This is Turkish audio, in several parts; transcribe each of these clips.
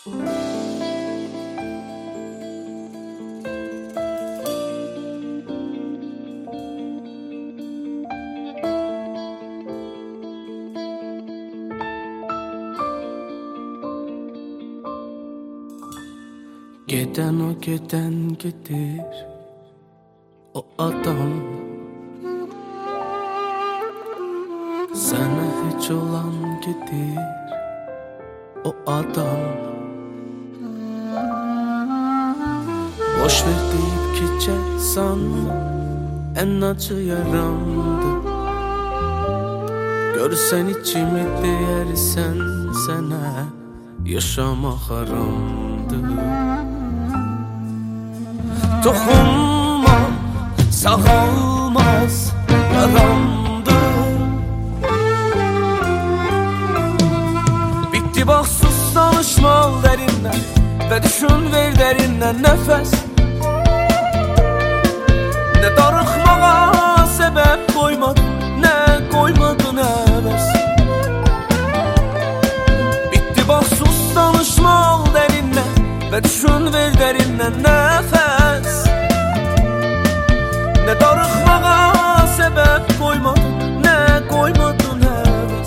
Giden o giden gelir, o adam sana hiç olan gelir, o adam boş ver deyip geçer sanma, en acı yaramdı. Görsen içimi değersen sana yaşamak haramdı. Dokunma, sağalmaz yaramdı. Bitti bak, sus, danışma al derinden ve düşün, ver derinden nefes. Ne darıkmağa sebep koymadın, ne koymadın heves. Bitti bak, sus, danışma al derinden ve düşün, ver derinden nefes. Ne darıkmağa sebep koymadın, ne koymadın heves.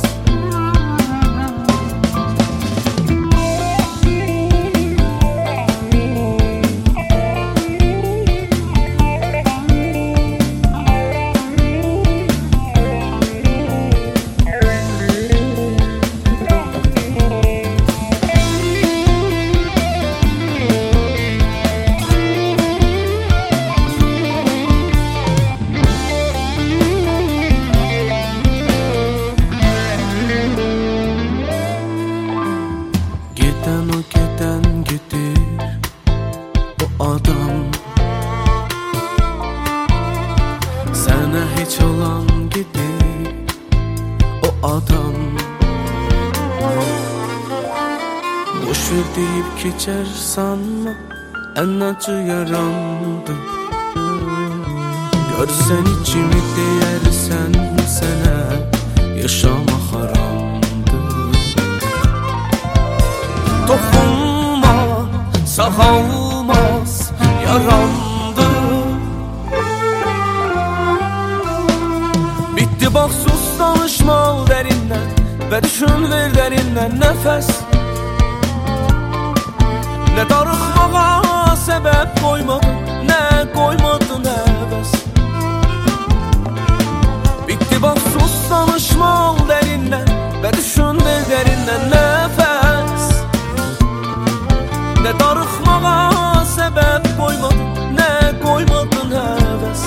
Giden o giden gider, o adam sana hiç olan gider, o adam boş ver deyip geçer sanma, en acı yaramdı. Görsen içimi değersen sana yaşamak haramdı. Dokunma, sağalmaz yaramdı. Bitti bak, sus, danışma al derinden ve düşün, ver derinden nefes. Ne darıkmağa sebep koymadın, ne koymadın heves. Bitti bak, sus, danışma al derinden ve düşün, ver derinden nefes. Ne darıkmağa sebep koymadın, ne koymadın heves.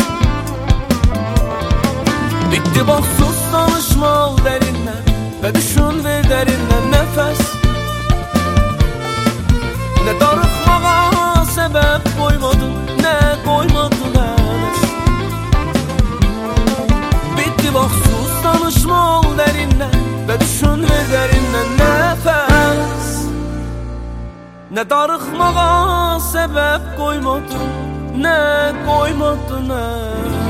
Bitti bak, sus, danışma al derinden ve düşün, ver derinden nefes. Ne darıkmağa sebep koymadın, ne koymadın heves. Bitti bak, sus, danışma al derinden ve düşün, ver derinden nefes. Ne darıkmağa sebep koymadın, ne koymadın heves.